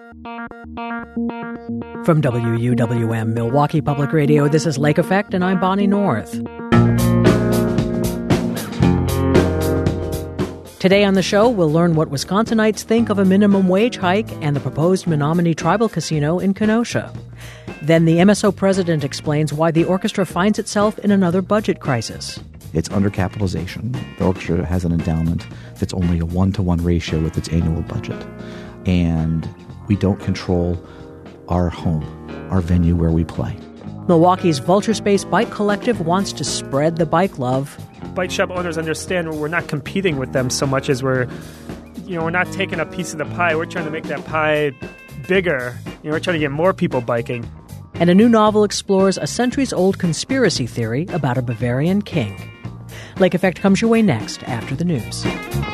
From WUWM Milwaukee Public Radio, this is Lake Effect, and I'm Bonnie North. Today on the show, we'll learn what Wisconsinites think of a minimum wage hike and the proposed Menominee Tribal Casino in Kenosha. Then the MSO president explains why the orchestra finds itself in another budget crisis. It's undercapitalization. The orchestra has an endowment that's only a 1-to-1 ratio with its annual budget. And we don't control our home, our venue where we play. Milwaukee's Vulture Space Bike Collective wants to spread the bike love. Bike shop owners understand we're not competing with them so much as we're not taking a piece of the pie. We're trying to make that pie bigger. We're trying to get more people biking. And a new novel explores a centuries-old conspiracy theory about a Bavarian king. Lake Effect comes your way next after the news.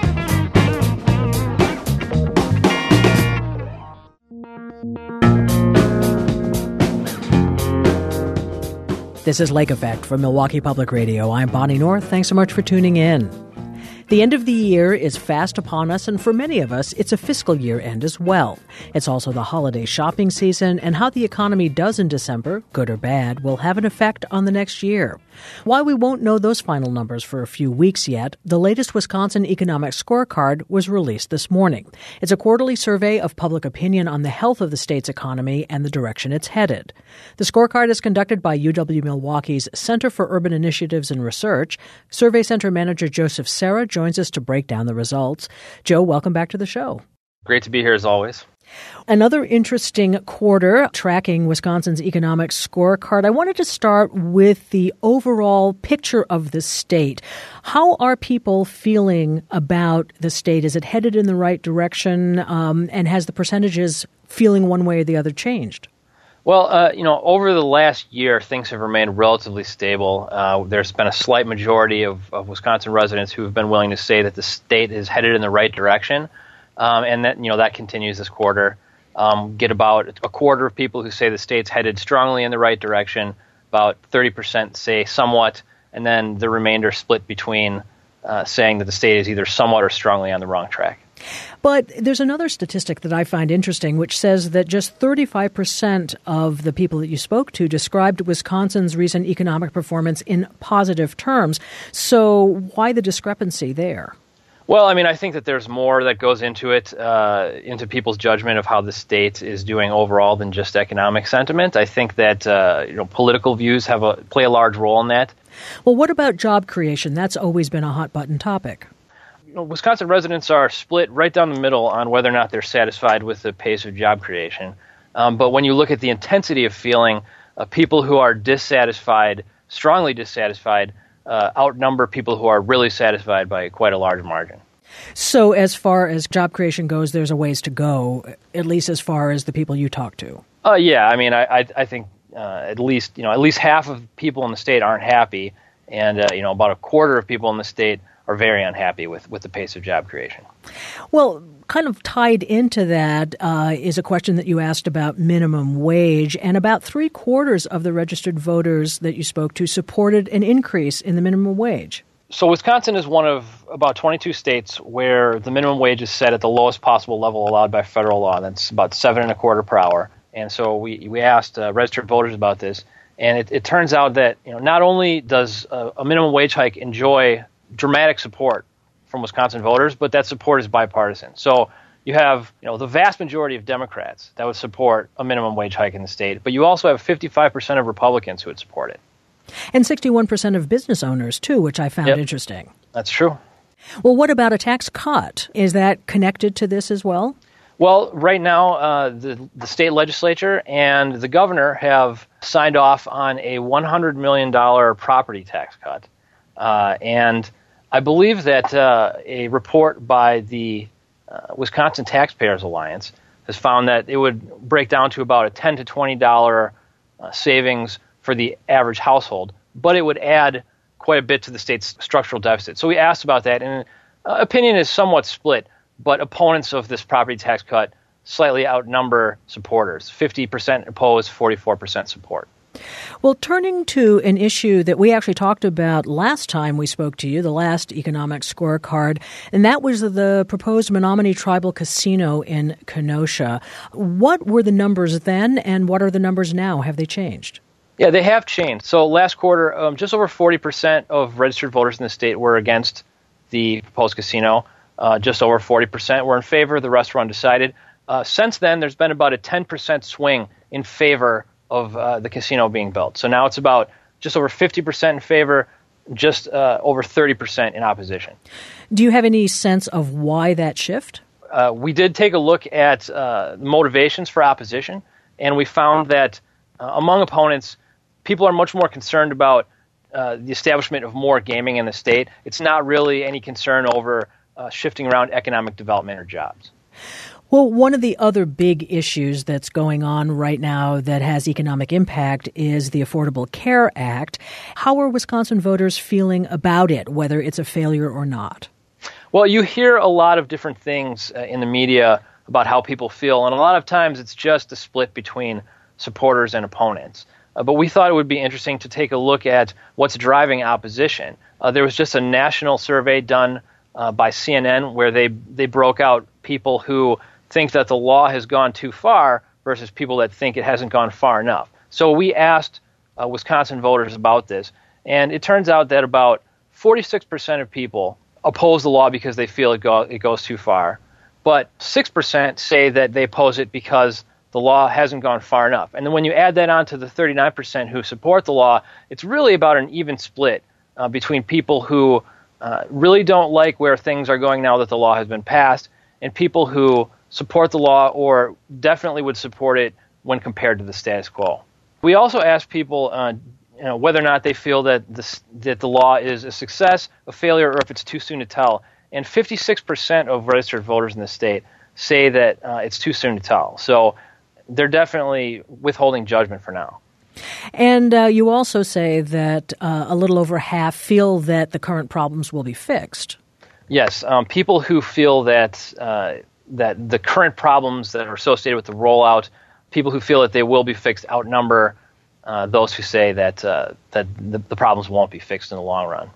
This is Lake Effect from Milwaukee Public Radio. I'm Bonnie North. Thanks so much for tuning in. The end of the year is fast upon us, and for many of us, it's a fiscal year end as well. It's also the holiday shopping season, and how the economy does in December, good or bad, will have an effect on the next year. While we won't know those final numbers for a few weeks yet, the latest Wisconsin Economic Scorecard was released this morning. It's a quarterly survey of public opinion on the health of the state's economy and the direction it's headed. The scorecard is conducted by UW-Milwaukee's Center for Urban Initiatives and Research. Survey Center Manager Joseph Serra joins us to break down the results. Joe, welcome back to the show. Great to be here as always. Another interesting quarter tracking Wisconsin's economic scorecard. I wanted to start with the overall picture of the state. How are people feeling about the state? Is it headed in the right direction? And has the percentages feeling one way or the other changed? Well, over the last year, things have remained relatively stable. There's been a slight majority of Wisconsin residents who have been willing to say that the state is headed in the right direction. And that continues this quarter. Get about a quarter of people who say the state's headed strongly in the right direction. About 30% say somewhat, and then the remainder split between saying that the state is either somewhat or strongly on the wrong track. But there's another statistic that I find interesting, which says that just 35% of the people that you spoke to described Wisconsin's recent economic performance in positive terms. So why the discrepancy there? Well, I think that there's more that goes into it, into people's judgment of how the state is doing overall than just economic sentiment. I think that political views play a large role in that. Well, what about job creation? That's always been a hot button topic. Wisconsin residents are split right down the middle on whether or not they're satisfied with the pace of job creation. But when you look at the intensity of feeling, people who are dissatisfied, strongly dissatisfied, outnumber people who are really satisfied by quite a large margin. So as far as job creation goes, there's a ways to go, at least as far as the people you talk to. I think at least half of people in the state aren't happy, and about a quarter of people in the state are very unhappy with the pace of job creation. Well, kind of tied into that is a question that you asked about minimum wage, and about 3/4 of the registered voters that you spoke to supported an increase in the minimum wage. So Wisconsin is one of about 22 states where the minimum wage is set at the lowest possible level allowed by federal law. That's about $7.25 per hour. And so we asked registered voters about this, and it turns out that not only does a minimum wage hike enjoy dramatic support from Wisconsin voters, but that support is bipartisan. So you have the vast majority of Democrats that would support a minimum wage hike in the state, but you also have 55% of Republicans who would support it. And 61% of business owners, too, which I found interesting. That's true. Well, what about a tax cut? Is that connected to this as well? Well, right now, the state legislature and the governor have signed off on a $100 million property tax cut. And I believe that a report by the Wisconsin Taxpayers Alliance has found that it would break down to about a $10 to $20 savings for the average household, but it would add quite a bit to the state's structural deficit. So we asked about that, and opinion is somewhat split, but opponents of this property tax cut slightly outnumber supporters. 50% oppose, 44% support. Well, turning to an issue that we actually talked about last time we spoke to you, the last economic scorecard, and that was the proposed Menominee Tribal Casino in Kenosha. What were the numbers then, and what are the numbers now? Have they changed? Yeah, they have changed. So last quarter, just over 40% of registered voters in the state were against the proposed casino. Just over 40% were in favor. The rest were undecided. Since then, there's been about a 10% swing in favor of the casino being built. So now it's about just over 50% in favor, just over 30% in opposition. Do you have any sense of why that shift? We did take a look at motivations for opposition, and we found that among opponents, people are much more concerned about the establishment of more gaming in the state. It's not really any concern over shifting around economic development or jobs. Well, one of the other big issues that's going on right now that has economic impact is the Affordable Care Act. How are Wisconsin voters feeling about it, whether it's a failure or not? Well, you hear a lot of different things in the media about how people feel, and a lot of times it's just a split between supporters and opponents. But we thought it would be interesting to take a look at what's driving opposition. There was just a national survey done by CNN where they broke out people who think that the law has gone too far versus people that think it hasn't gone far enough. So we asked Wisconsin voters about this, and it turns out that about 46% of people oppose the law because they feel it goes too far, but 6% say that they oppose it because the law hasn't gone far enough. And then when you add that on to the 39% who support the law, it's really about an even split between people who really don't like where things are going now that the law has been passed, and people who support the law or definitely would support it when compared to the status quo. We also asked people whether or not they feel that the law is a success, a failure, or if it's too soon to tell. And 56% of registered voters in the state say that it's too soon to tell. So they're definitely withholding judgment for now. And you also say that a little over half feel that the current problems will be fixed. Yes, people who feel that that the current problems that are associated with the rollout, people who feel that they will be fixed, outnumber those who say that the problems won't be fixed in the long run.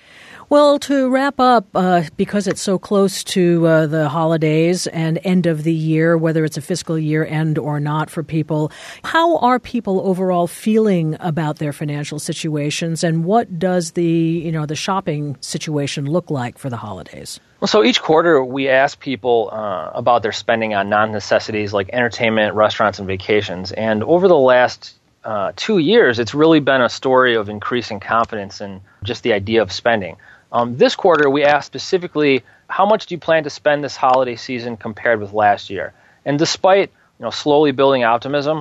Well, to wrap up, because it's so close to the holidays and end of the year, whether it's a fiscal year end or not for people, how are people overall feeling about their financial situations, and what does the shopping situation look like for the holidays? Well, so each quarter we ask people about their spending on non-necessities like entertainment, restaurants, and vacations. And over the last 2 years, it's really been a story of increasing confidence in just the idea of spending. This quarter, we asked specifically, how much do you plan to spend this holiday season compared with last year? And despite slowly building optimism,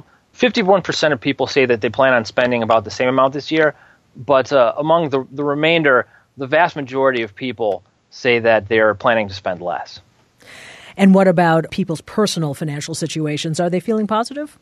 51% of people say that they plan on spending about the same amount this year. But among the remainder, the vast majority of people say that they're planning to spend less. And what about people's personal financial situations? Are they feeling positive?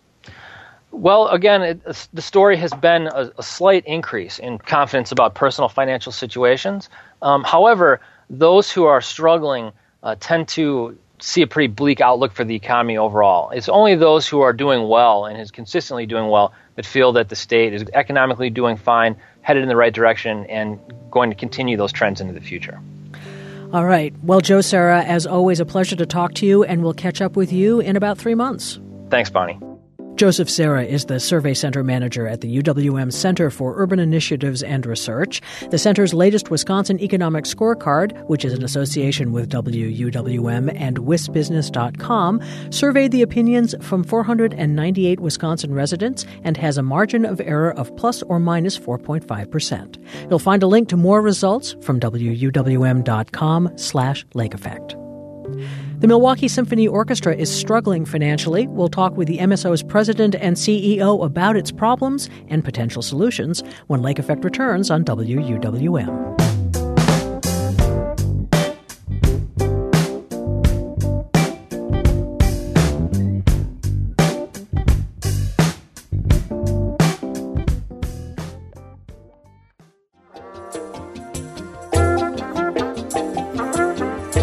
Well, again, the story has been a slight increase in confidence about personal financial situations. However, those who are struggling tend to see a pretty bleak outlook for the economy overall. It's only those who are doing well and is consistently doing well that feel that the state is economically doing fine, headed in the right direction, and going to continue those trends into the future. All right. Well, Joe Serra, as always, a pleasure to talk to you, and we'll catch up with you in about 3 months. Thanks, Bonnie. Joseph Serra is the Survey Center Manager at the UWM Center for Urban Initiatives and Research. The center's latest Wisconsin Economic Scorecard, which is an association with WUWM and WisBusiness.com, surveyed the opinions from 498 Wisconsin residents and has a margin of error of plus or minus 4.5%. You'll find a link to more results from WUWM.com/Lake Effect. The Milwaukee Symphony Orchestra is struggling financially. We'll talk with the MSO's president and CEO about its problems and potential solutions when Lake Effect returns on WUWM.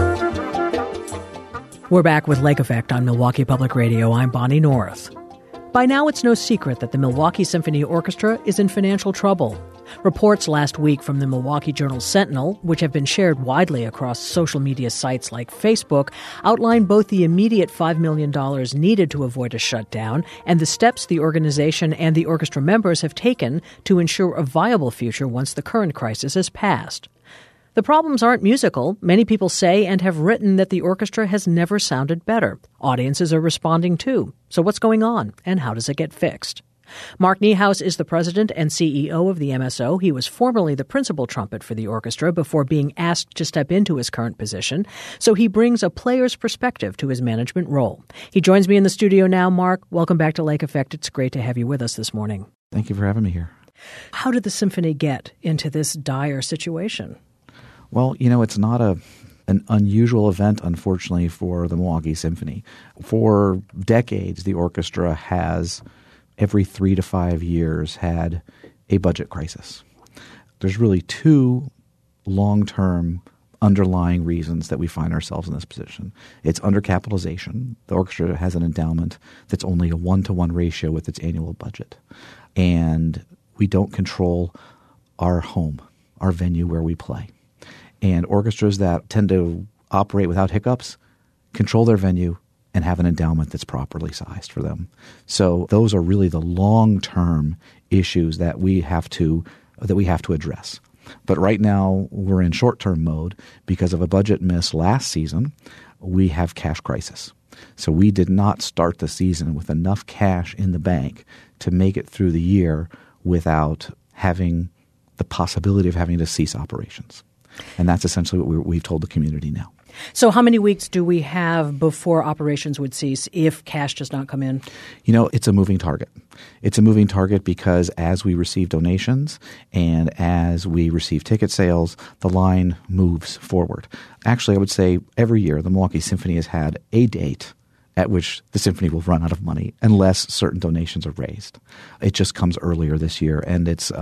We're back with Lake Effect on Milwaukee Public Radio. I'm Bonnie North. By now, it's no secret that the Milwaukee Symphony Orchestra is in financial trouble. Reports last week from the Milwaukee Journal-Sentinel, which have been shared widely across social media sites like Facebook, outline both the immediate $5 million needed to avoid a shutdown and the steps the organization and the orchestra members have taken to ensure a viable future once the current crisis has passed. The problems aren't musical. Many people say and have written that the orchestra has never sounded better. Audiences are responding too. So what's going on, and how does it get fixed? Mark Niehaus is the president and CEO of the MSO. He was formerly the principal trumpet for the orchestra before being asked to step into his current position. So he brings a player's perspective to his management role. He joins me in the studio now. Mark, welcome back to Lake Effect. It's great to have you with us this morning. Thank you for having me here. How did the symphony get into this dire situation? Well, it's not an unusual event, unfortunately, for the Milwaukee Symphony. For decades, the orchestra has, every 3 to 5 years, had a budget crisis. There's really two long-term underlying reasons that we find ourselves in this position. It's undercapitalization. The orchestra has an endowment that's only a 1-to-1 ratio with its annual budget. And we don't control our home, our venue where we play. And orchestras that tend to operate without hiccups control their venue and have an endowment that's properly sized for them. So those are really the long-term issues that we have to address. But right now we're in short-term mode because of a budget miss last season. We have cash crisis. So we did not start the season with enough cash in the bank to make it through the year without having the possibility of having to cease operations. And that's essentially what we've told the community now. So how many weeks do we have before operations would cease if cash does not come in? It's a moving target. It's a moving target because as we receive donations and as we receive ticket sales, the line moves forward. Actually, I would say every year the Milwaukee Symphony has had a date at which the symphony will run out of money unless certain donations are raised. It just comes earlier this year, and it's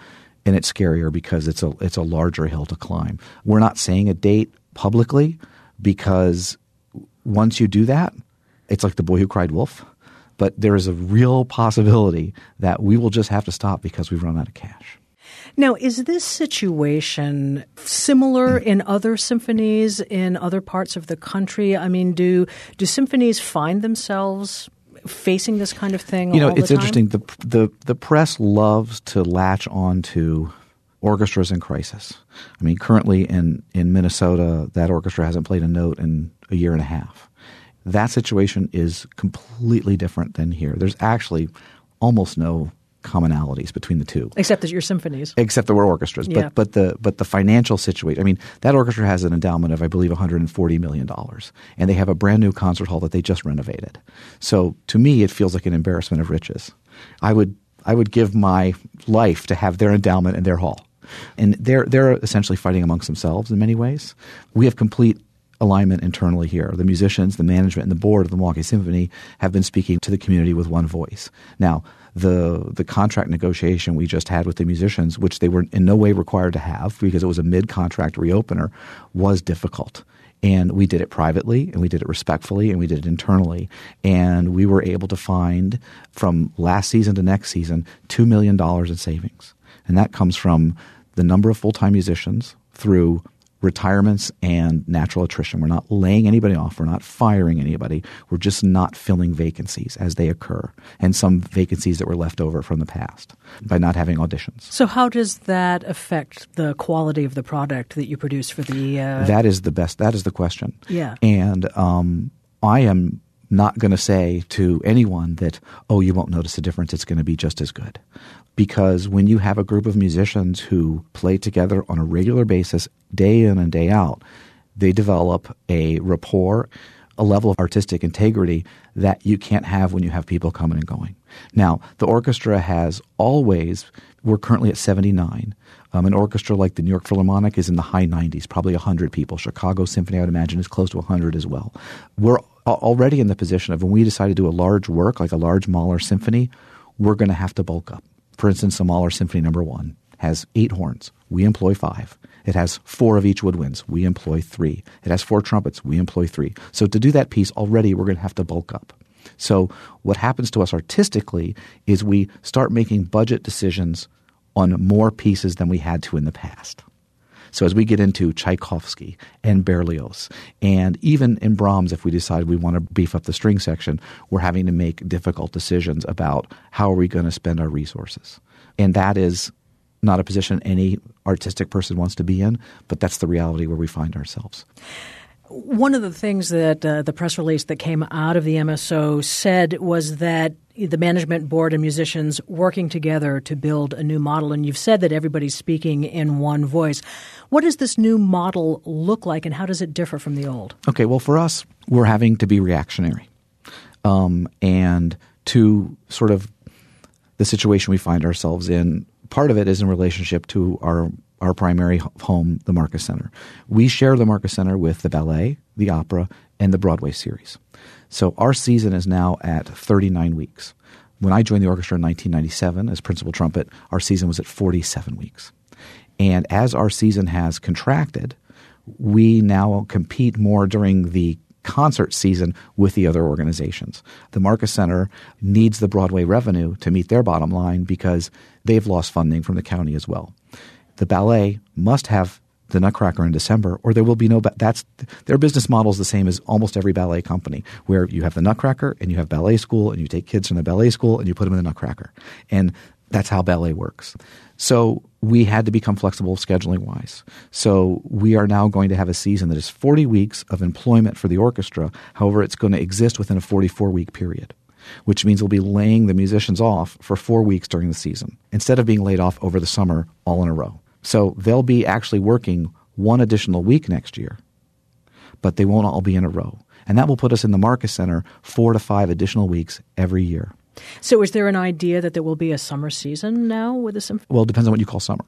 scarier because it's a larger hill to climb. We're not saying a date publicly because once you do that, it's like the boy who cried wolf. But there is a real possibility that we will just have to stop because we've run out of cash. Now, is this situation similar in other symphonies in other parts of the country? I mean, do symphonies find themselves facing this kind of thing all the time? It's interesting. The press loves to latch on to orchestras in crisis. I mean, currently in Minnesota, that orchestra hasn't played a note in a year and a half. That situation is completely different than here. There's actually almost no commonalities between the two. Except that you're symphonies. Except that we're orchestras. Yeah. But the financial situation, I mean, that orchestra has an endowment of, I believe, $140 million. And they have a brand new concert hall that they just renovated. So to me, it feels like an embarrassment of riches. I would give my life to have their endowment and their hall. And they're essentially fighting amongst themselves in many ways. We have complete alignment internally here. The musicians, the management, and the board of the Milwaukee Symphony have been speaking to the community with one voice. Now, the contract negotiation we just had with the musicians, which they were in no way required to have because it was a mid-contract reopener, was difficult. And we did it privately, and we did it respectfully, and we did it internally. And we were able to find, from last season to next season, $2 million in savings. And that comes from the number of full-time musicians through retirements and natural attrition. We're not laying anybody off. We're not firing anybody. We're just not filling vacancies as they occur, and some vacancies that were left over from the past by not having auditions. So how does that affect the quality of the product that you produce for the That is the question. Yeah. And I am not going to say to anyone that, oh, you won't notice a difference. It's going to be just as good. Because when you have a group of musicians who play together on a regular basis, day in and day out, they develop a rapport, a level of artistic integrity that you can't have when you have people coming and going. Now, the orchestra has always – we're currently at 79. An orchestra like the New York Philharmonic is in the high 90s, probably 100 people. Chicago Symphony, I would imagine, is close to 100 as well. We're already in the position of when we decide to do a large work, like a large Mahler symphony, we're going to have to bulk up. For instance, the Mahler Symphony No. 1 has 8 horns. We employ 5. It has 4 of each woodwinds. We employ 3. It has 4 trumpets. We employ 3. So to do that piece already, we're going to have to bulk up. So what happens to us artistically is we start making budget decisions on more pieces than we had to in the past. So as we get into Tchaikovsky and Berlioz, and even in Brahms, if we decide we want to beef up the string section, we're having to make difficult decisions about how are we going to spend our resources. And that is not a position any artistic person wants to be in, but that's the reality where we find ourselves. One of the things that the press release that came out of the MSO said was that the management board and musicians working together to build a new model, and you've said that everybody's speaking in one voice. What does this new model look like, and how does it differ from the old? Okay, well, for us, we're having to be reactionary. And to sort of the situation we find ourselves in, part of it is in relationship to our primary home, the Marcus Center. We share the Marcus Center with the ballet, the opera, and the Broadway series. So our season is now at 39 weeks. When I joined the orchestra in 1997 as principal trumpet, our season was at 47 weeks. And as our season has contracted, we now compete more during the concert season with the other organizations. The Marcus Center needs the Broadway revenue to meet their bottom line because they've lost funding from the county as well. The ballet must have the Nutcracker in December, or there will be no their business model is the same as almost every ballet company, where you have the Nutcracker and you have ballet school and you take kids from the ballet school and you put them in the Nutcracker. And that's how ballet works. So we had to become flexible scheduling-wise. So we are now going to have a season that is 40 weeks of employment for the orchestra. However, it's going to exist within a 44-week period, which means we'll be laying the musicians off for 4 weeks during the season instead of being laid off over the summer all in a row. So they'll be actually working one additional week next year, but they won't all be in a row. And that will put us in the Marcus Center 4 to 5 additional weeks every year. So is there an idea that there will be a summer season now with the symphony? Well, it depends on what you call summer.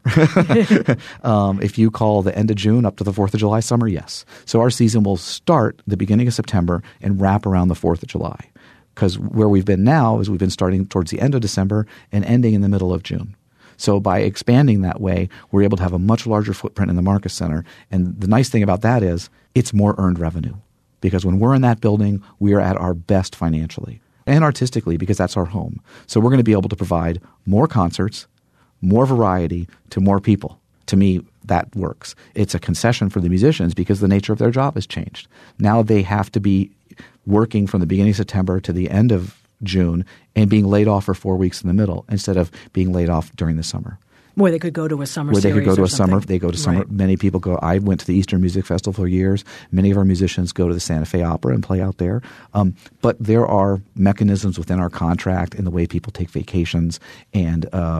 If you call the end of June up to the 4th of July summer, yes. So our season will start the beginning of September and wrap around the 4th of July. Because where we've been now is we've been starting towards the end of December and ending in the middle of June. So by expanding that way, we're able to have a much larger footprint in the Marcus Center. And the nice thing about that is it's more earned revenue. Because when we're in that building, we are at our best financially and artistically because that's our home. So we're going to be able to provide more concerts, more variety to more people. To me, that works. It's a concession for the musicians because the nature of their job has changed. Now they have to be working from the beginning of September to the end of June and being laid off for 4 weeks in the middle instead of being laid off during the summer. Where they could go to a summer series. Where they could go to a something. summer. They go to summer. Right. Many people go. I went to the Eastern Music Festival for years. Many of our musicians go to the Santa Fe Opera and play out there. But there are mechanisms within our contract in the way people take vacations and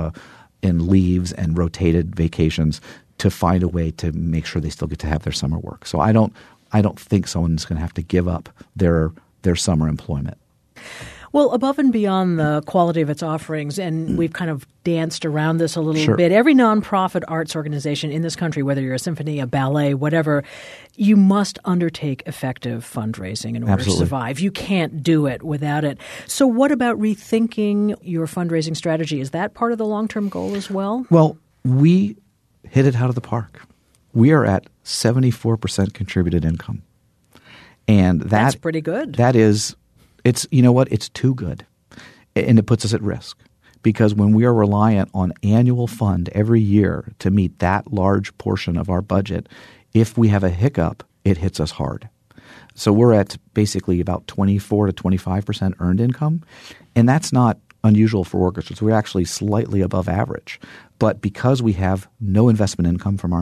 leaves and rotated vacations to find a way to make sure they still get to have their summer work. So I don't think someone's going to have to give up their summer employment. Well, above and beyond the quality of its offerings, and we've kind of danced around this a little Sure. bit, every nonprofit arts organization in this country, whether you're a symphony, a ballet, whatever, you must undertake effective fundraising in order Absolutely. to survive. You can't do it without it. So what about rethinking your fundraising strategy? Is that part of the long-term goal as well? Well, we hit it out of the park. We are at 74% contributed income. And that's pretty good. That is... It's too good, and it puts us at risk because when we are reliant on annual fund every year to meet that large portion of our budget, if we have a hiccup, it hits us hard. So we're at basically about 24 to 25% earned income, and that's not unusual for orchestras. We're actually slightly above average. But because we have no investment income from our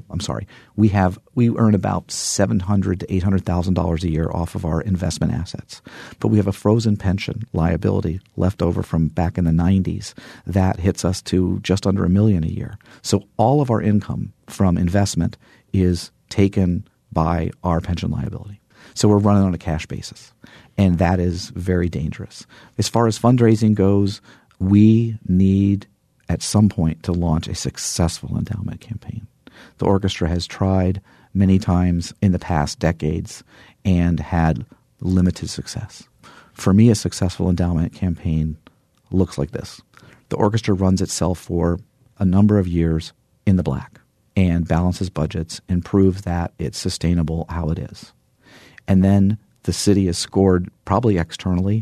we earn about $700,000 to $800,000 a year off of our investment assets. But we have a frozen pension liability left over from back in the 90s that hits us to just under $1 million a year. So all of our income from investment is taken by our pension liability. So we're running on a cash basis, and that is very dangerous. As far as fundraising goes, we need at some point to launch a successful endowment campaign. The orchestra has tried many times in the past decades and had limited success. For me, a successful endowment campaign looks like this. The orchestra runs itself for a number of years in the black and balances budgets and proves that it's sustainable how it is. And then the city is scored probably externally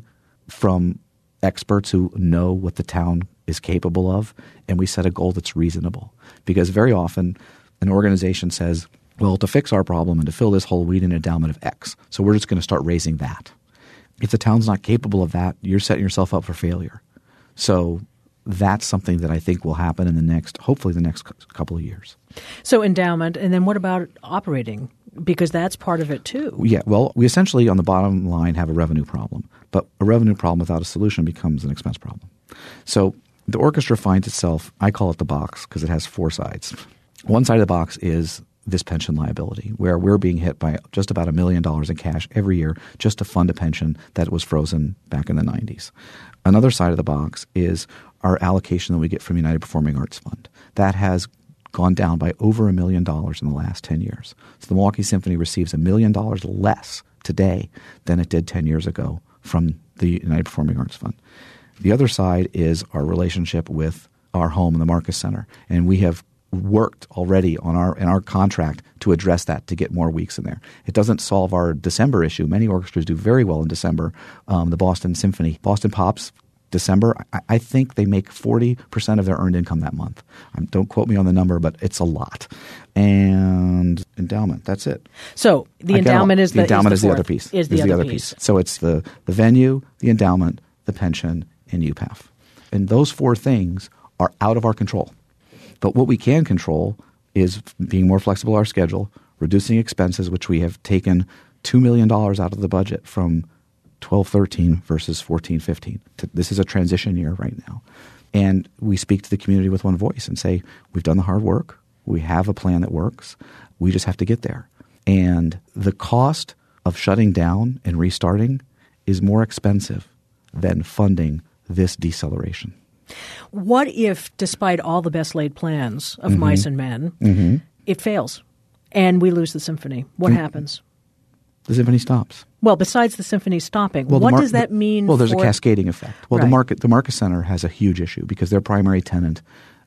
from experts who know what the town is capable of, and we set a goal that's reasonable. Because very often an organization says, well, to fix our problem and to fill this hole, we need an endowment of X. So we're just going to start raising that. If the town's not capable of that, you're setting yourself up for failure. So that's something that I think will happen in hopefully the next couple of years. So endowment, and then what about operating? Because that's part of it too. Yeah, well, we essentially on the bottom line have a revenue problem, but a revenue problem without a solution becomes an expense problem. So the orchestra finds itself, I call it the box because it has four sides. One side of the box is this pension liability, where we're being hit by just about $1 million in cash every year just to fund a pension that was frozen back in the 90s. Another side of the box is our allocation that we get from United Performing Arts Fund. That has gone down by over $1 million in the last 10 years. So the Milwaukee Symphony receives $1 million less today than it did 10 years ago from the United Performing Arts Fund. The other side is our relationship with our home in the Marcus Center, and we have worked already in our contract to address that, to get more weeks in there. It doesn't solve our December issue. Many orchestras do very well in December. The Boston Symphony, Boston Pops, December, I think they make 40% of their earned income that month. Don't quote me on the number, but it's a lot. And endowment, that's it. So the endowment is the other piece. Is the other piece. So it's the venue, the endowment, the pension, and UPAF. And those four things are out of our control. But what we can control is being more flexible our schedule, reducing expenses, which we have taken $2 million out of the budget from 12-13 versus 14-15. This is a transition year right now. And we speak to the community with one voice and say, we've done the hard work. We have a plan that works. We just have to get there. And the cost of shutting down and restarting is more expensive than funding this deceleration. What if, despite all the best laid plans of mice and men, it fails and we lose the symphony? What happens? The symphony stops. Well, besides the symphony stopping, what does that mean? Well, there's a cascading effect. Well, the Marcus Center has a huge issue because their primary tenant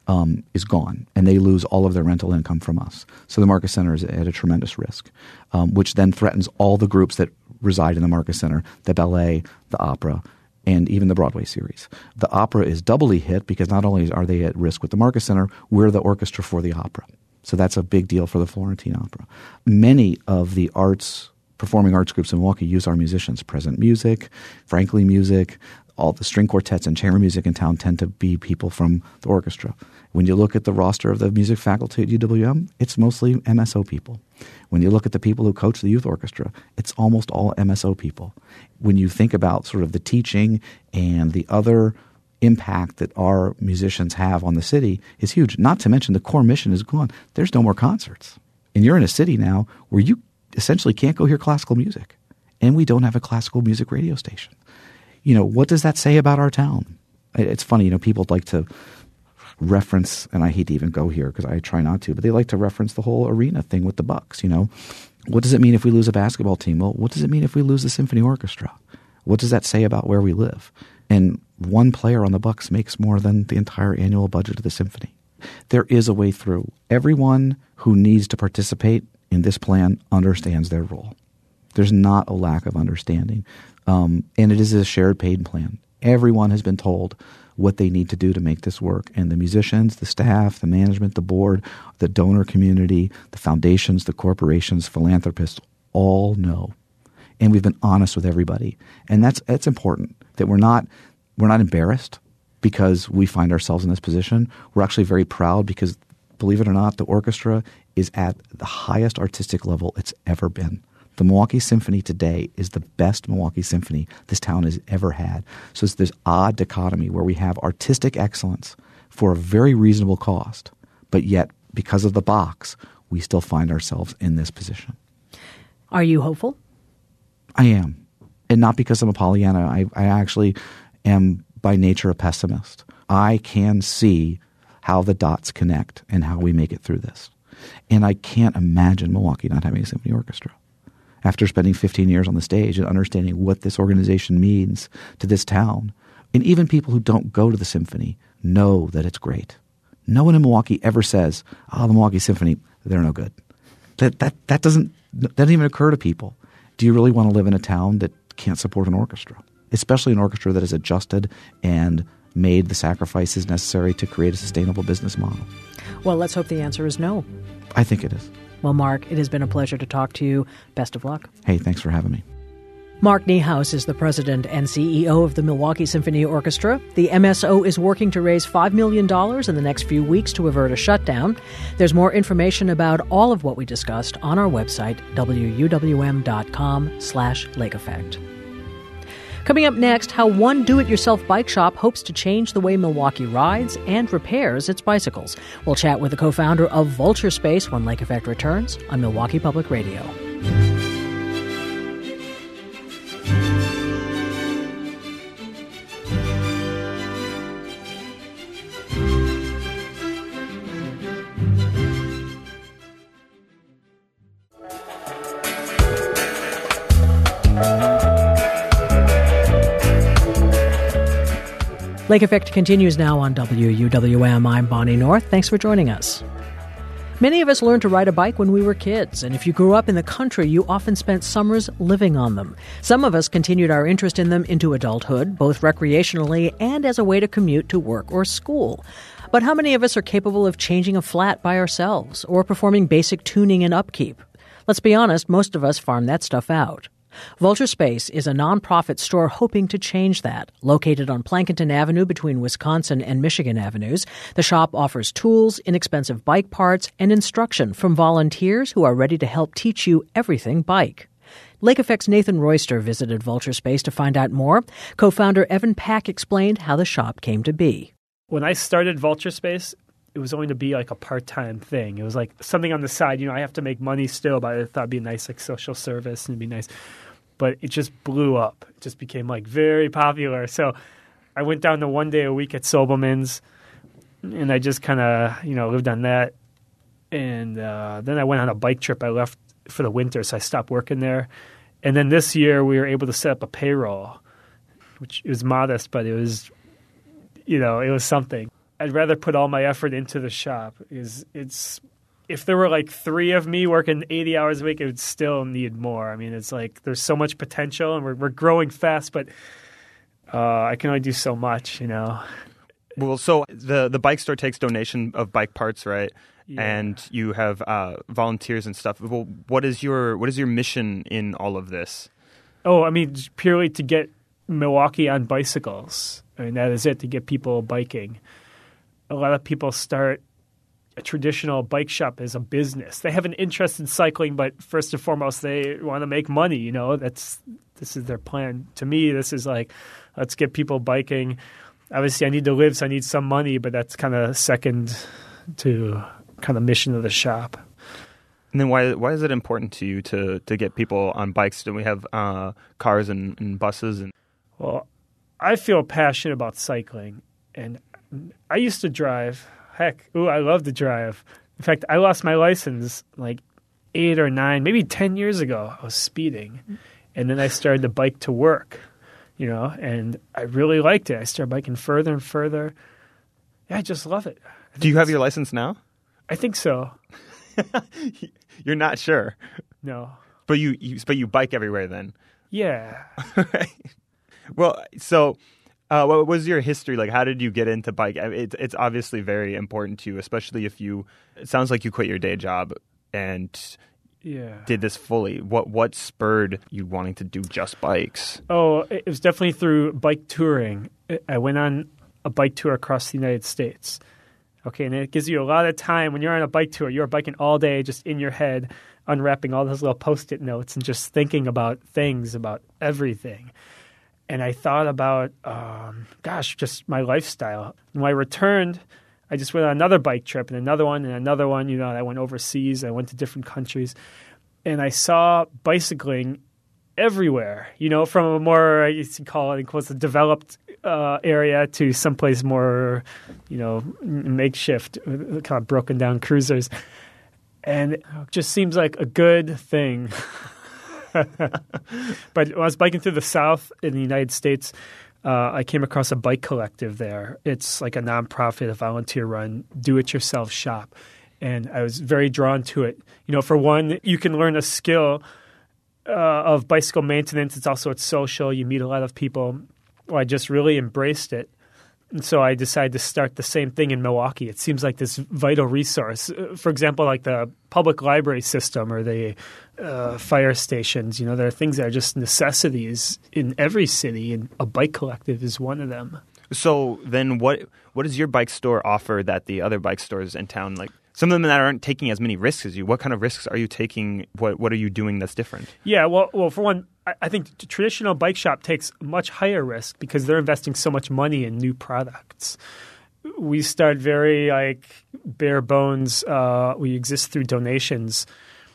is gone, and they lose all of their rental income from us. So the Marcus Center is at a tremendous risk, which then threatens all the groups that reside in the Marcus Center, the ballet, the opera, and even the Broadway series. The opera is doubly hit because not only are they at risk with the Marcus Center, we're the orchestra for the opera. So that's a big deal for the Florentine Opera. Many of the performing arts groups in Milwaukee use our musicians. Present Music, Franklin Music, all the string quartets and chamber music in town tend to be people from the orchestra. When you look at the roster of the music faculty at UWM, it's mostly MSO people. When you look at the people who coach the youth orchestra, it's almost all MSO people. When you think about sort of the teaching and the other impact that our musicians have on the city is huge. Not to mention the core mission is gone. There's no more concerts. And you're in a city now where you essentially can't go hear classical music. And we don't have a classical music radio station. What does that say about our town? It's funny, people like to reference, and I hate to even go here because I try not to, but they like to reference the whole arena thing with the Bucks, What does it mean if we lose a basketball team? Well, what does it mean if we lose the symphony orchestra? What does that say about where we live? And one player on the Bucks makes more than the entire annual budget of the symphony. There is a way through. Everyone who needs to participate in this plan understands their role. There's not a lack of understanding. And it is a shared paid plan. Everyone has been told what they need to do to make this work. And the musicians, the staff, the management, the board, the donor community, the foundations, the corporations, philanthropists all know. And we've been honest with everybody. And that's important, that we're not embarrassed because we find ourselves in this position. We're actually very proud because, believe it or not, the orchestra is at the highest artistic level it's ever been. The Milwaukee Symphony today is the best Milwaukee Symphony this town has ever had. So it's this odd dichotomy where we have artistic excellence for a very reasonable cost, but yet because of the box, we still find ourselves in this position. Are you hopeful? I am. And not because I'm a Pollyanna. I actually am by nature a pessimist. I can see how the dots connect and how we make it through this. And I can't imagine Milwaukee not having a symphony orchestra. After spending 15 years on the stage and understanding what this organization means to this town, and even people who don't go to the symphony know that it's great. No one in Milwaukee ever says, the Milwaukee Symphony, they're no good. That doesn't even occur to people. Do you really want to live in a town that can't support an orchestra? especially an orchestra that has adjusted and made the sacrifices necessary to create a sustainable business model? Well, let's hope the answer is no. I think it is. Well, Mark, it has been a pleasure to talk to you. Best of luck. Hey, thanks for having me. Mark Niehaus is the president and CEO of the Milwaukee Symphony Orchestra. The MSO is working to raise $5 million in the next few weeks to avert a shutdown. There's more information about all of what we discussed on our website, wuwm.com/Lake Effect. Coming up next, how one do-it-yourself bike shop hopes to change the way Milwaukee rides and repairs its bicycles. We'll chat with the co-founder of Vulture Space when Lake Effect returns on Milwaukee Public Radio. Lake Effect continues now on WUWM. I'm Bonnie North. Thanks for joining us. Many of us learned to ride a bike when we were kids, and if you grew up in the country, you often spent summers living on them. Some of us continued our interest in them into adulthood, both recreationally and as a way to commute to work or school. But how many of us are capable of changing a flat by ourselves or performing basic tuning and upkeep? Let's be honest, most of us farm that stuff out. Vulture Space is a nonprofit store hoping to change that. Located on Plankinton Avenue between Wisconsin and Michigan Avenues, the shop offers tools, inexpensive bike parts, and instruction from volunteers who are ready to help teach you everything bike. Lake Effect's Nathan Royster visited Vulture Space to find out more. Co-founder Evan Pack explained how the shop came to be. When I started Vulture Space, it was only to be like a part-time thing. It was like something on the side. I have to make money still, but I thought it'd be nice, like social service, and it'd be nice. But it just blew up. It just became like very popular. So I went down to 1 day a week at Sobelman's, and I just kind of, lived on that. And then I went on a bike trip. I left for the winter, so I stopped working there. And then this year we were able to set up a payroll, which was modest, but it was, it was something. I'd rather put all my effort into the shop. If there were like 3 of me working 80 hours a week, it would still need more. I mean, it's like there's so much potential, and we're growing fast, but I can only do so much, Well, so the bike store takes donation of bike parts, right? Yeah. And you have volunteers and stuff. Well, what is your mission in all of this? Oh, I mean, just purely to get Milwaukee on bicycles. I mean, that is it, to get people biking. A lot of people start a traditional bike shop as a business. They have an interest in cycling, but first and foremost, they want to make money. This is their plan. To me, this is like, let's get people biking. Obviously, I need to live, so I need some money, but that's kind of second to kind of mission of the shop. And then why is it important to you to get people on bikes? Do we have cars and buses? Well, I feel passionate about cycling, and I used to drive. Heck, I love to drive. In fact, I lost my license like 8 or 9, maybe 10 years ago. I was speeding. And then I started to bike to work, and I really liked it. I started biking further and further. Yeah, I just love it. Do you have your license now? I think so. You're not sure? No. But you bike everywhere then? Yeah. Well, so... what was your history like? How did you get into bike? It's obviously very important to you, especially if it sounds like you quit your day job and did this fully. What spurred you wanting to do just bikes? Oh, it was definitely through bike touring. I went on a bike tour across the United States. Okay, and it gives you a lot of time. When you're on a bike tour, you're biking all day just in your head, unwrapping all those little Post-it notes and just thinking about things, about everything. And I thought about, just my lifestyle. When I returned, I just went on another bike trip and another one and another one. I went overseas. I went to different countries. And I saw bicycling everywhere, from a more, I used to call it, in quotes, a developed area to someplace more, makeshift, kind of broken down cruisers. And it just seems like a good thing. But when I was biking through the South in the United States, I came across a bike collective there. It's like a nonprofit, a volunteer-run, do-it-yourself shop. And I was very drawn to it. For one, you can learn a skill of bicycle maintenance. It's social. You meet a lot of people. Well, I just really embraced it. And so I decided to start the same thing in Milwaukee. It seems like this vital resource. For example, like the public library system or the fire stations. There are things that are just necessities in every city, and a bike collective is one of them. So then what does your bike store offer that the other bike stores in town, like some of them that aren't taking as many risks as you, what kind of risks are you taking? What are you doing that's different? Yeah, well, for one, I think the traditional bike shop takes much higher risk because they're investing so much money in new products. We start very bare bones. We exist through donations.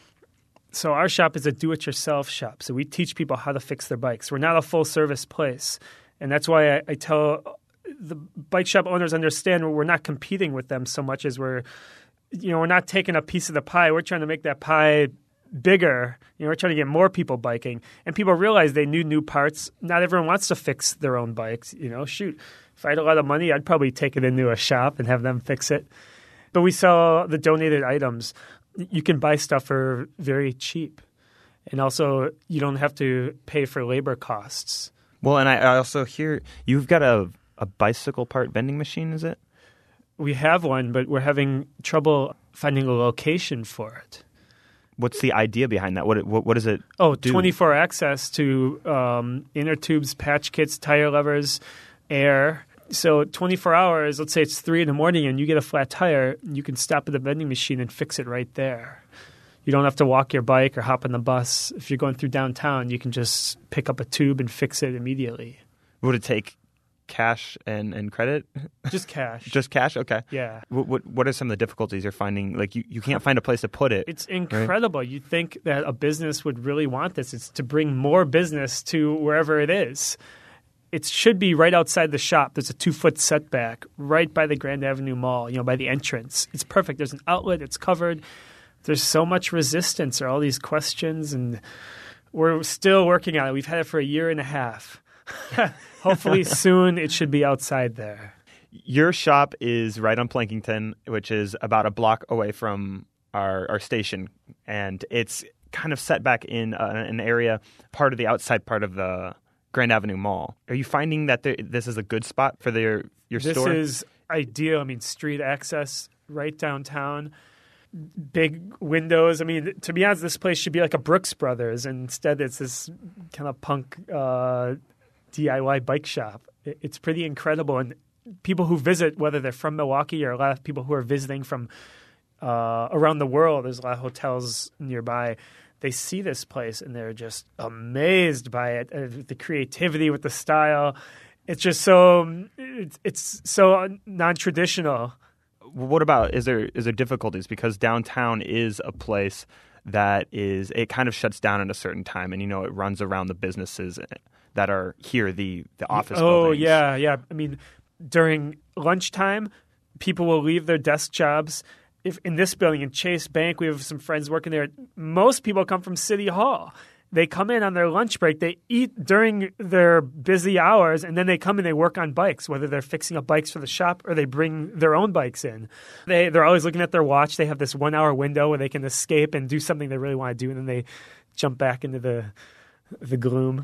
So our shop is a do-it-yourself shop. So we teach people how to fix their bikes. We're not a full-service place. And that's why I tell the bike shop owners understand we're not competing with them so much as we're not taking a piece of the pie. We're trying to make that pie bigger. We're trying to get more people biking. And people realize they need new parts. Not everyone wants to fix their own bikes. Shoot, if I had a lot of money, I'd probably take it into a shop and have them fix it. But we sell the donated items. You can buy stuff for very cheap. And also, you don't have to pay for labor costs. Well, and I also hear you've got a bicycle part vending machine, is it? We have one, but we're having trouble finding a location for it. What's the idea behind that? What does it do? 24 access to inner tubes, patch kits, tire levers, air. So 24 hours, let's say it's 3 a.m. and you get a flat tire, you can stop at the vending machine and fix it right there. You don't have to walk your bike or hop on the bus. If you're going through downtown, you can just pick up a tube and fix it immediately. Would it take cash and credit? Just cash. Just cash? Okay. Yeah. What are some of the difficulties you're finding? Like you can't find a place to put it. It's incredible. Right? You'd think that a business would really want this. It's to bring more business to wherever it is. It should be right outside the shop. There's a 2-foot setback right by the Grand Avenue Mall, by the entrance. It's perfect. There's an outlet. It's covered. There's so much resistance. There are all these questions, and we're still working on it. We've had it for a year and a half. Hopefully soon it should be outside there. Your shop is right on Plankington, which is about a block away from our station, and it's kind of set back in an area, part of the outside part of the Grand Avenue Mall. Are you finding that this is a good spot for your store? This is ideal. Street access right downtown. Big windows. To be honest, this place should be like a Brooks Brothers, and instead it's this kind of punk DIY bike shop. It's pretty incredible, and people who visit, whether they're from Milwaukee or a lot of people who are visiting from around the world, there's a lot of hotels nearby, they see this place and they're just amazed by it, the creativity with the style. It's just it's so non-traditional. What about, is there difficulties? Because downtown is a place that it kind of shuts down at a certain time, and it runs around the businesses that are here, the office buildings. Oh, yeah. During lunchtime, people will leave their desk jobs. If in this building, in Chase Bank, we have some friends working there. Most people come from City Hall. They come in on their lunch break. They eat during their busy hours, and then they come and they work on bikes, whether they're fixing up bikes for the shop or they bring their own bikes in. They're always looking at their watch. They have this 1-hour window where they can escape and do something they really want to do, and then they jump back into the gloom.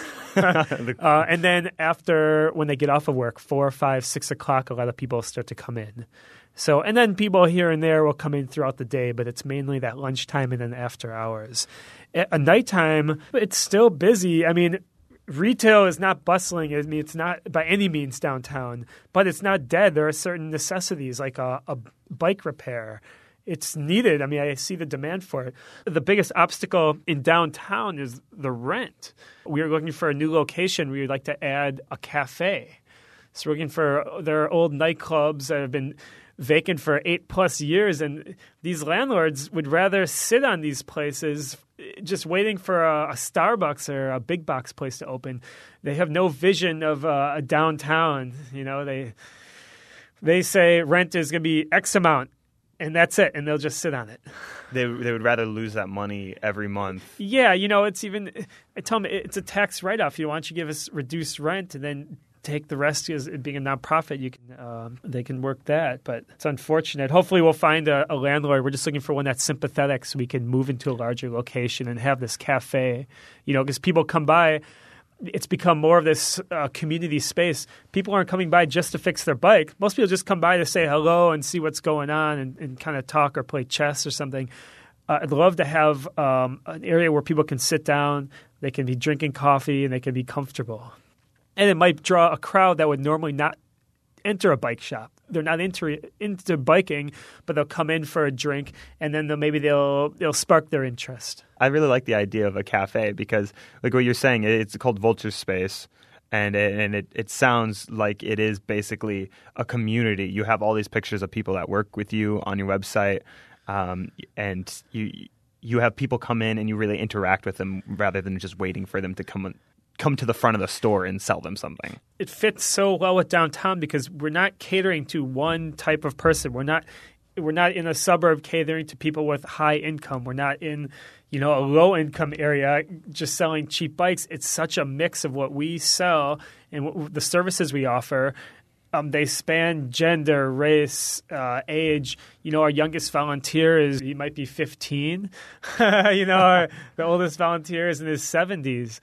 And then after, when they get off of work, 4, 5, 6 o'clock, a lot of people start to come in. So, and then people here and there will come in throughout the day, but it's mainly that lunchtime and then after hours. At nighttime, it's still busy. Retail is not bustling. It's not by any means downtown, but it's not dead. There are certain necessities like a bike repair. It's needed. I see the demand for it. The biggest obstacle in downtown is the rent. We are looking for a new location. We would like to add a cafe. So we're looking there are old nightclubs that have been vacant for 8+ years, and these landlords would rather sit on these places just waiting for a Starbucks or a big box place to open. They have no vision of a downtown. They say rent is going to be X amount, and that's it, and they'll just sit on it. They would rather lose that money every month. Yeah, it's even – I tell them it's a tax write-off. Why don't you give us reduced rent, and then take the rest as being a nonprofit. They can work that, but it's unfortunate. Hopefully, we'll find a landlord. We're just looking for one that's sympathetic, so we can move into a larger location and have this cafe. Because people come by. It's become more of this community space. People aren't coming by just to fix their bike. Most people just come by to say hello and see what's going on and kind of talk or play chess or something. I'd love to have an area where people can sit down, they can be drinking coffee, and they can be comfortable. And it might draw a crowd that would normally not enter a bike shop. They're not into biking, but they'll come in for a drink, and then maybe they'll spark their interest. I really like the idea of a cafe because, like what you're saying, it's called Vulture Space, and it sounds like it is basically a community. You have all these pictures of people that work with you on your website, and you have people come in and you really interact with them rather than just waiting for them to come to the front of the store and sell them something. It fits so well with downtown because we're not catering to one type of person. We're not in a suburb catering to people with high income. We're not in, a low income area just selling cheap bikes. It's such a mix of what we sell and the services we offer. They span gender, race, age. Our youngest volunteer he might be 15. The oldest volunteer is in his 70s.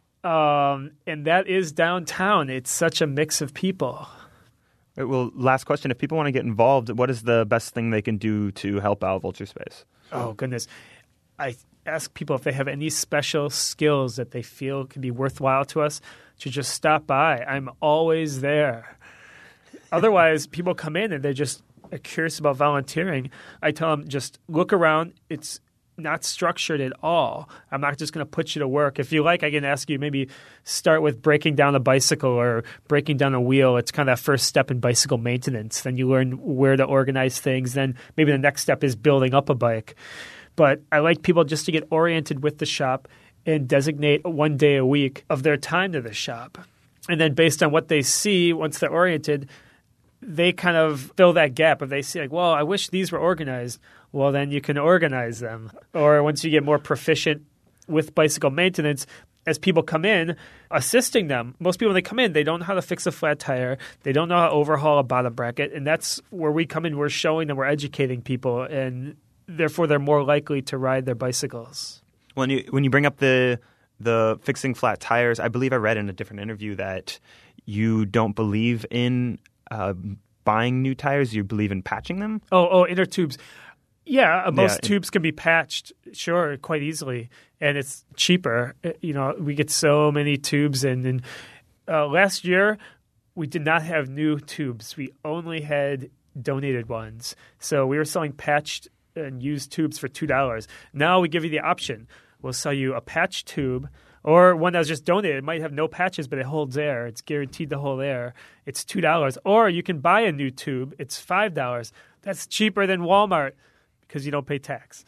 And that is downtown. It's such a mix of people. Well, last question. If people want to get involved, what is the best thing they can do to help out Vulture Space? Oh, goodness. I ask people if they have any special skills that they feel can be worthwhile to us to just stop by. I'm always there. Otherwise, people come in and they're just curious about volunteering. I tell them, just look around. It's not structured at all. I'm not just going to put you to work. If you like, I can ask you maybe start with breaking down a bicycle or breaking down a wheel. It's kind of that first step in bicycle maintenance. Then you learn where to organize things. Then maybe the next step is building up a bike. But I like people just to get oriented with the shop and designate 1 day a week of their time to the shop. And then based on what they see, once they're oriented, they kind of fill that gap. If they see I wish these were organized, well, then you can organize them. Or once you get more proficient with bicycle maintenance, as people come in, assisting them. Most people, when they come in, they don't know how to fix a flat tire. They don't know how to overhaul a bottom bracket. And that's where we come in. We're showing them, we're educating people, and therefore they're more likely to ride their bicycles. When you bring up the fixing flat tires, I believe I read in a different interview that you don't believe in buying new tires. You believe in patching them? Oh, inner tubes. Yeah, most tubes can be patched, sure, quite easily, and it's cheaper. We get so many tubes, and last year we did not have new tubes. We only had donated ones. So we were selling patched and used tubes for $2. Now we give you the option. We'll sell you a patched tube or one that was just donated. It might have no patches, but it holds air. It's guaranteed to hold air. It's $2. Or you can buy a new tube. It's $5. That's cheaper than Walmart because you don't pay tax.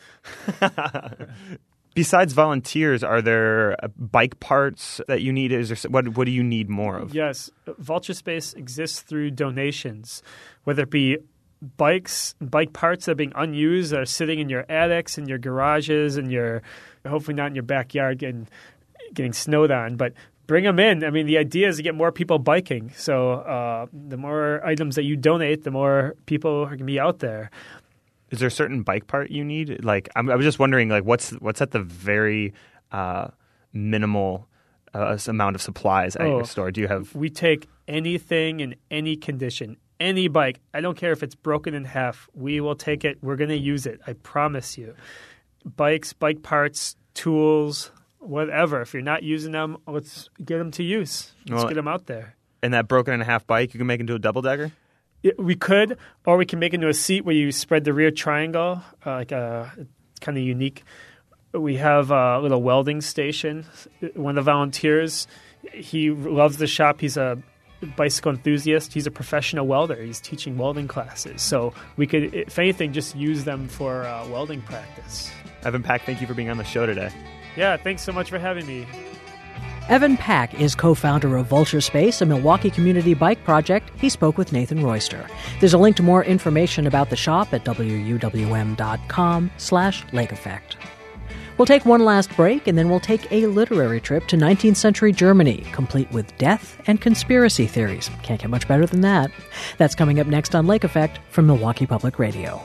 Besides volunteers, are there bike parts that you need? What do you need more of? Yes. Vulture Space exists through donations, whether it be bike parts that are being unused, that are sitting in your attics, in your garages, and hopefully not in your backyard getting snowed on, but bring them in. I mean, the idea is to get more people biking. So the more items that you donate, the more people are going to be out there. Is there a certain bike part you need? I was just wondering, what's at the very minimal amount of supplies at your store? Do you have? We take anything in any condition, any bike. I don't care if it's broken in half. We will take it. We're going to use it. I promise you. Bikes, bike parts, tools, whatever. If you're not using them, let's get them to use. Let's get them out there. And that broken in half bike, you can make into a double decker? We could, or we can make it into a seat where you spread the rear triangle, it's kind of unique. We have a little welding station. One of the volunteers, he loves the shop. He's a bicycle enthusiast. He's a professional welder. He's teaching welding classes. So we could, if anything, just use them for welding practice. Evan Pack, thank you for being on the show today. Yeah, thanks so much for having me. Evan Pack is co-founder of Vulture Space, a Milwaukee community bike project. He spoke with Nathan Royster. There's a link to more information about the shop at wuwm.com/lake effect. We'll take one last break, and then we'll take a literary trip to 19th century Germany, complete with death and conspiracy theories. Can't get much better than that. That's coming up next on Lake Effect from Milwaukee Public Radio.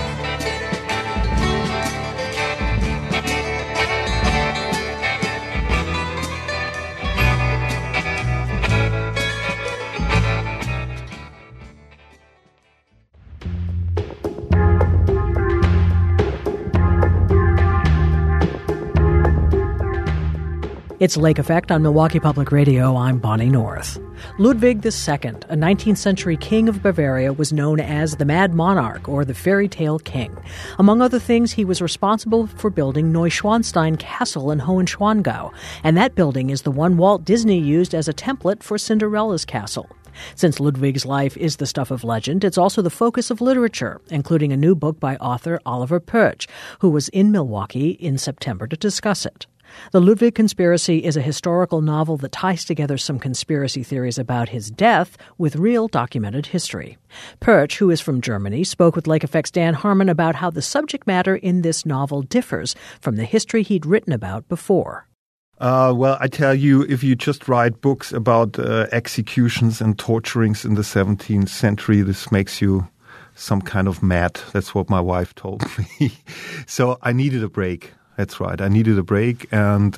It's Lake Effect on Milwaukee Public Radio. I'm Bonnie North. Ludwig II, a 19th century king of Bavaria, was known as the Mad Monarch or the Fairy Tale King. Among other things, he was responsible for building Neuschwanstein Castle in Hohenschwangau, and that building is the one Walt Disney used as a template for Cinderella's castle. Since Ludwig's life is the stuff of legend, it's also the focus of literature, including a new book by author Oliver Purch, who was in Milwaukee in September to discuss it. The Ludwig Conspiracy is a historical novel that ties together some conspiracy theories about his death with real documented history. Purch, who is from Germany, spoke with Lake Effect's Dan Harmon about how the subject matter in this novel differs from the history he'd written about before. Well, I tell you, if you just write books about executions and torturings in the 17th century, this makes you some kind of mad. That's what my wife told me. So I needed a break. That's right. I needed a break. And,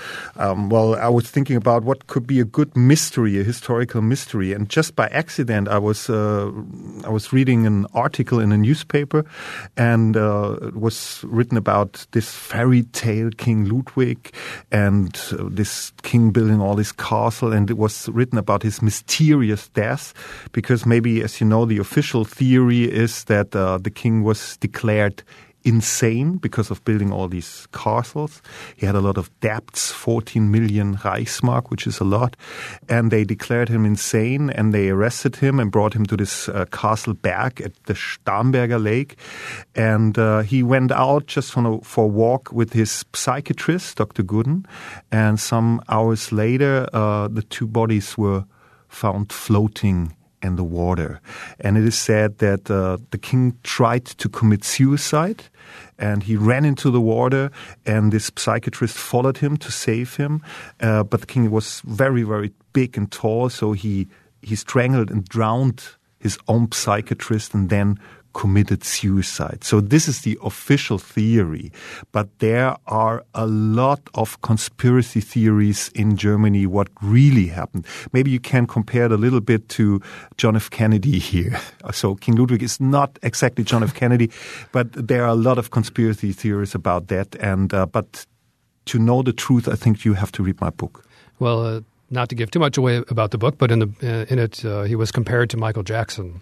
I was thinking about what could be a good mystery, a historical mystery. And just by accident, I was reading an article in a newspaper, and it was written about this fairy tale King Ludwig and this king building all this castle. And it was written about his mysterious death, because maybe, as you know, the official theory is that the king was declared insane because of building all these castles. He had a lot of debts, 14 million Reichsmark, which is a lot. And they declared him insane, and they arrested him and brought him to this castle Berg at the Starnberger Lake. And he went out just for a walk with his psychiatrist, Dr. Gooden. And some hours later, the two bodies were found floating in the water. And it is said that the king tried to commit suicide, and he ran into the water, and this psychiatrist followed him to save him. But the king was very, very big and tall, so he strangled and drowned his own psychiatrist and then committed suicide. So this is the official theory. But there are a lot of conspiracy theories in Germany what really happened. Maybe you can compare it a little bit to John F. Kennedy here. So King Ludwig is not exactly John F. Kennedy, but there are a lot of conspiracy theories about that. And but to know the truth, I think you have to read my book. Well, not to give too much away about the book, but in it he was compared to Michael Jackson.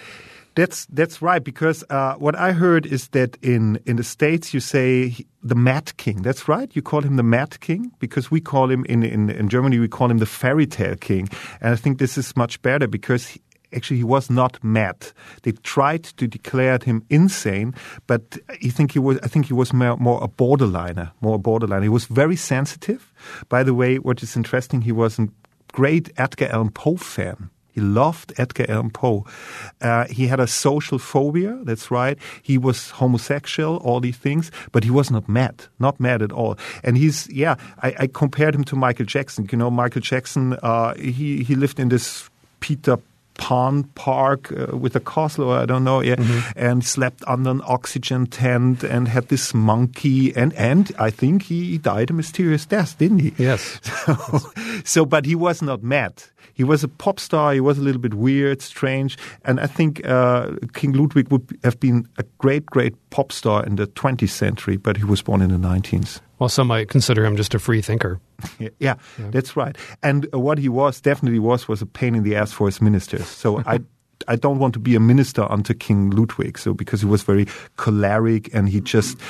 That's right, because what I heard is that in the States you say the Mad King. That's right. You call him the Mad King, because we call him in Germany, we call him the Fairy Tale King. And I think this is much better, because he was not mad. They tried to declare him insane, but I think he was more a borderliner. He was very sensitive. By the way, what is interesting, he was a great Edgar Allan Poe fan. He loved Edgar Allan Poe. He had a social phobia, that's right. He was homosexual, all these things, but he was not mad at all. And I compared him to Michael Jackson. You know, Michael Jackson, he lived in this Peter Pan park with a castle, or I don't know, and slept under an oxygen tent and had this monkey, and I think he died a mysterious death, didn't he? Yes. So, but he was not mad. He was a pop star. He was a little bit weird, strange, and I think King Ludwig would have been a great, great pop star in the 20th century, but he was born in the 19th. Well, some might consider him just a free thinker. Yeah, that's right. And what he definitely was a pain in the ass for his ministers. So I don't want to be a minister under King Ludwig. So because he was very choleric, and he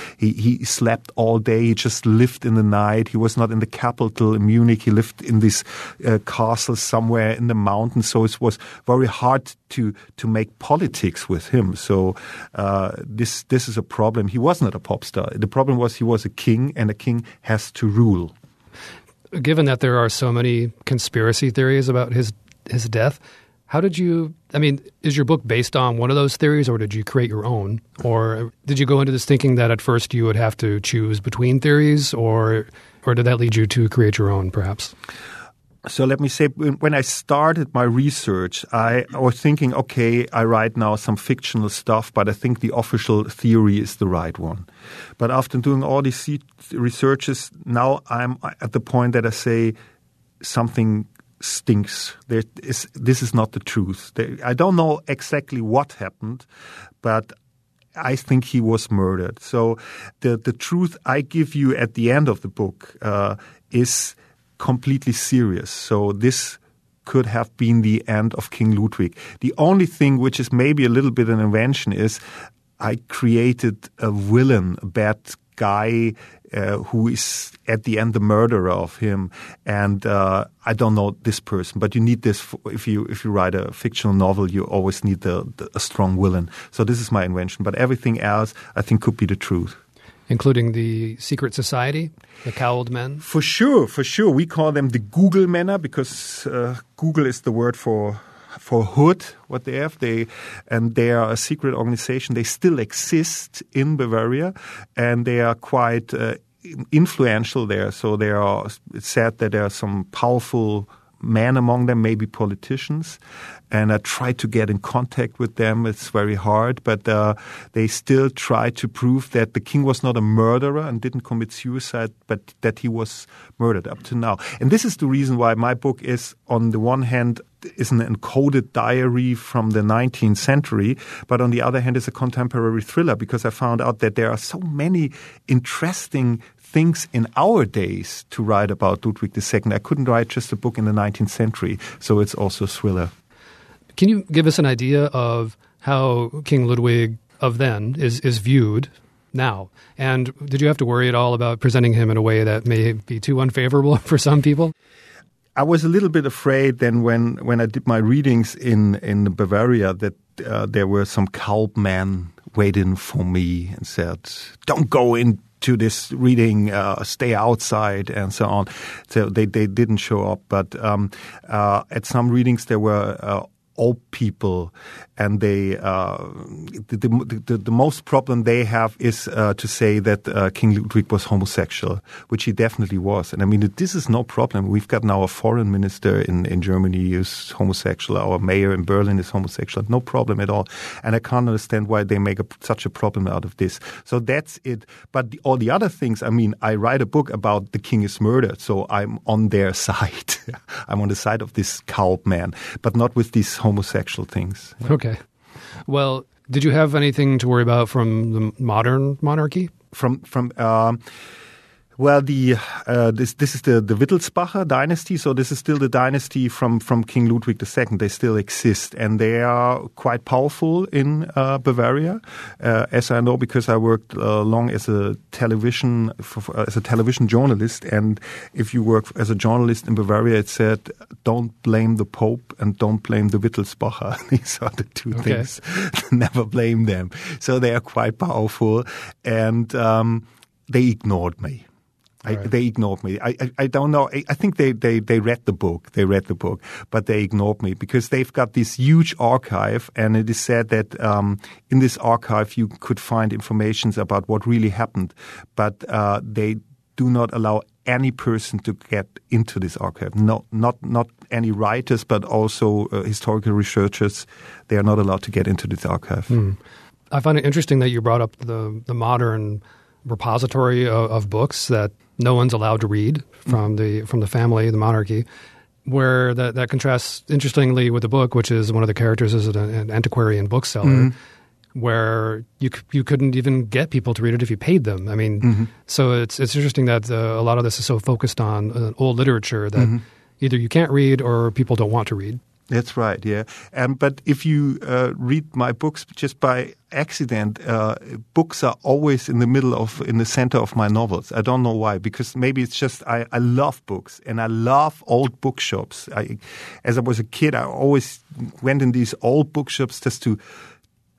slept all day. He just lived in the night. He was not in the capital in Munich. He lived in this castle somewhere in the mountains. So it was very hard to make politics with him. So this is a problem. He was not a pop star. The problem was he was a king, and a king has to rule. Given that there are so many conspiracy theories about his death, How did you, is your book based on one of those theories, or did you create your own? Or did you go into this thinking that at first you would have to choose between theories, or did that lead you to create your own, perhaps? So let me say, when I started my research, I was thinking, okay, I write now some fictional stuff, but I think the official theory is the right one. But after doing all these researches, now I'm at the point that I say something stinks. This is not the truth. I don't know exactly what happened, but I think he was murdered. So the truth I give you at the end of the book is completely serious. So this could have been the end of King Ludwig. The only thing which is maybe a little bit an invention is I created a villain, a bad guy who is at the end the murderer of him. And I don't know this person, but you need this if you write a fictional novel. You always need a strong villain. So this is my invention. But everything else I think could be the truth. Including the secret society, the cowled men? For sure. We call them the Google Männer because Google is the word for hood, what they have. They are a secret organization. They still exist in Bavaria, and they are quite influential there. So it's said that there are some powerful men among them, maybe politicians. And I try to get in contact with them. It's very hard, but they still try to prove that the king was not a murderer and didn't commit suicide, but that he was murdered up to now. And this is the reason why my book is, on the one hand, is an encoded diary from the 19th century, but on the other hand, is a contemporary thriller, because I found out that there are so many interesting things in our days to write about Ludwig II. I couldn't write just a book in the 19th century, so it's also a thriller. Can you give us an idea of how King Ludwig of then is viewed now? And did you have to worry at all about presenting him in a way that may be too unfavorable for some people? I was a little bit afraid then when I did my readings in Bavaria that there were some cowled men waiting for me and said, don't go into this reading, stay outside and so on. So they didn't show up. But at some readings there were old people, and they the most problem they have is to say that King Ludwig was homosexual, which he definitely was. And I mean, this is no problem. We've got now a foreign minister in Germany who's homosexual. Our mayor in Berlin is homosexual. No problem at all. And I can't understand why they make such a problem out of this. So that's it. But all the other things, I mean, I write a book about the king is murdered, so I'm on their side. I'm on the side of this cowled man, but not with these homosexual things. Okay. Well, did you have anything to worry about from the modern monarchy? This is the Wittelsbacher dynasty, so this is still the dynasty from King Ludwig II. They still exist, and they are quite powerful in Bavaria, as I know because I worked long as a television journalist. And if you work as a journalist in Bavaria, it said, "Don't blame the Pope and don't blame the Wittelsbacher." These are the two things. Never blame them. So they are quite powerful, and they ignored me. They ignored me. I don't know. I think they read the book. They read the book, but they ignored me because they've got this huge archive, and it is said that in this archive you could find information about what really happened, but they do not allow any person to get into this archive. No, not any writers, but also historical researchers. They are not allowed to get into this archive. I find it interesting that you brought up the modern repository of books that no one's allowed to read from the family, the monarchy, where that contrasts interestingly with the book, which is one of the characters is an antiquarian bookseller, where you couldn't even get people to read it if you paid them. I mean, so it's interesting that a lot of this is so focused on old literature that either you can't read or people don't want to read. That's right, yeah. But if you read my books just by accident, books are always in the center of my novels. I don't know why, because maybe it's just I love books and I love old bookshops. As I was a kid, I always went in these old bookshops just to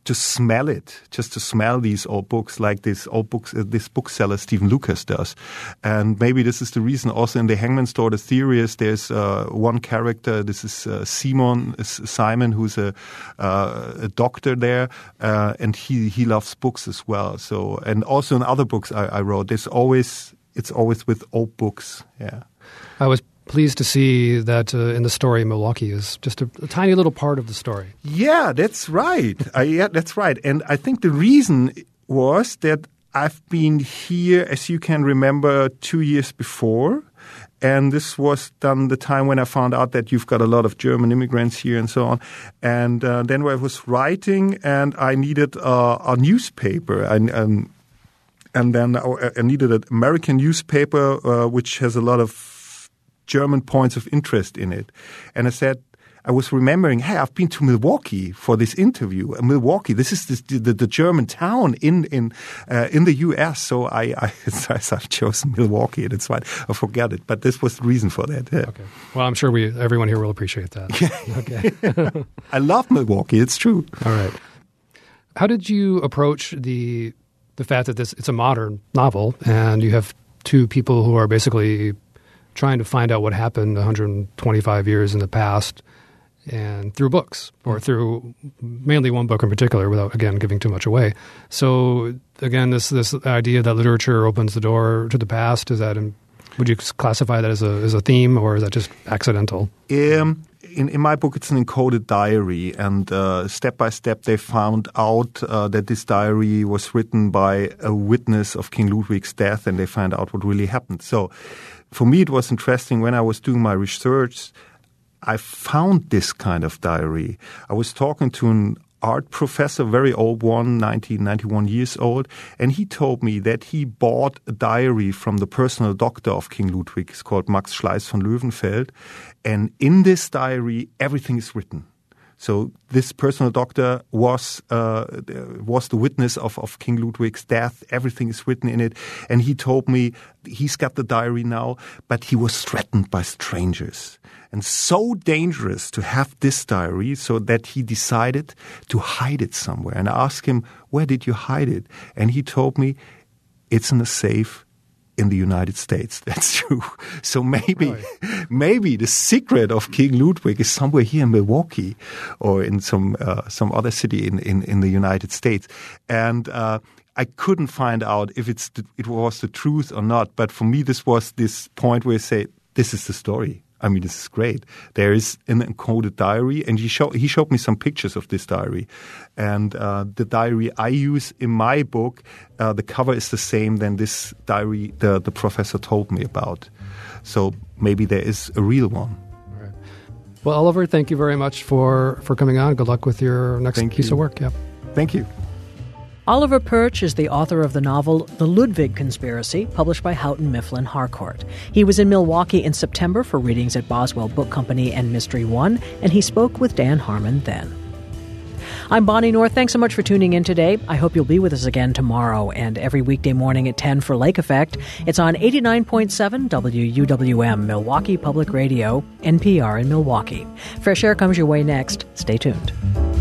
to smell it, just to smell these old books like this bookseller Stephen Lucas does. And maybe this is the reason also in the Hangman's Daughter theory is there's one character, this is Simon, who's a doctor there, and he loves books as well. So, and also in other books I wrote, it's always with old books. Yeah. I was pleased to see that in the story, Milwaukee is just a tiny little part of the story. Yeah, that's right. That's right. And I think the reason was that I've been here, as you can remember, 2 years before. And this was done the time when I found out that you've got a lot of German immigrants here and so on. And then I was writing and I needed a newspaper. And then I needed an American newspaper which has a lot of German points of interest in it. And I was remembering, hey, I've been to Milwaukee for this interview. Milwaukee, this is the German town in the U.S. So I've chosen Milwaukee, and it's fine. I forget it, but this was the reason for that. Yeah. Okay. Well, I'm sure everyone here will appreciate that. Okay. I love Milwaukee. It's true. All right. How did you approach the fact that it's a modern novel, and you have two people who are basically trying to find out what happened 125 years in the past, and through books, or through mainly one book in particular, without, again, giving too much away. So, again, this idea that literature opens the door to the past, would you classify that as a theme, or is that just accidental? In my book, it's an encoded diary, and step by step they found out that this diary was written by a witness of King Ludwig's death, and they found out what really happened. So for me, it was interesting when I was doing my research, I found this kind of diary. I was talking to an art professor, very old one, 91 years old, and he told me that he bought a diary from the personal doctor of King Ludwig. It's called Max Schleiss von Löwenfeld. And in this diary, everything is written. So this personal doctor was the witness of King Ludwig's death. Everything is written in it. And he told me he's got the diary now, but he was threatened by strangers. And so dangerous to have this diary, so that he decided to hide it somewhere. And I asked him, where did you hide it? And he told me, it's in a safe in the United States. That's true. So maybe the secret of King Ludwig is somewhere here in Milwaukee, or in some other city in the United States. And I couldn't find out if it was the truth or not. But for me, this was this point where I say, this is the story. I mean, this is great. There is an encoded diary, and he showed me some pictures of this diary. And the diary I use in my book, the cover is the same than this diary the professor told me about. So maybe there is a real one. All right. Well, Oliver, thank you very much for coming on. Good luck with your next piece of work. Yeah. Thank you. Oliver Perch is the author of the novel The Ludwig Conspiracy, published by Houghton Mifflin Harcourt. He was in Milwaukee in September for readings at Boswell Book Company and Mystery One, and he spoke with Dan Harmon then. I'm Bonnie North. Thanks so much for tuning in today. I hope you'll be with us again tomorrow and every weekday morning at 10 for Lake Effect. It's on 89.7 WUWM, Milwaukee Public Radio, NPR in Milwaukee. Fresh Air comes your way next. Stay tuned.